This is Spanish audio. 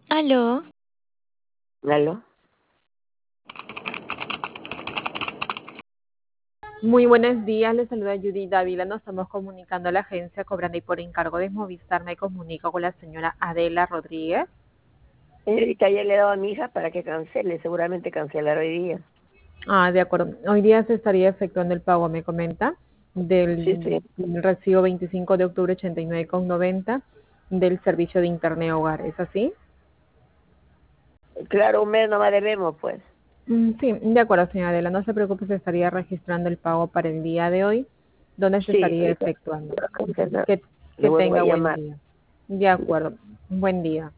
Aló, ¿Aló? Muy buenos días, les saluda Judy Dávila. Nos estamos comunicando a la agencia cobrando y por encargo de Movistar me comunico con la señora Adela Rodríguez. Señorita, ya le he dado a mi hija para que cancele, seguramente cancelará hoy día. De acuerdo. Hoy día se estaría efectuando el pago, me comenta, Sí, del sí. recibo 25 de octubre 89,90 del servicio de Internet Hogar. ¿Es así? Claro, un mes nomás debemos, pues. Sí, de acuerdo, señora Adela. No se preocupe, se estaría registrando el pago para el día de hoy, donde se Sí, estaría ahorita efectuando. voy a cancelar. Que, Le que vuelvo a tenga buen llamar. día. De acuerdo. Buen día.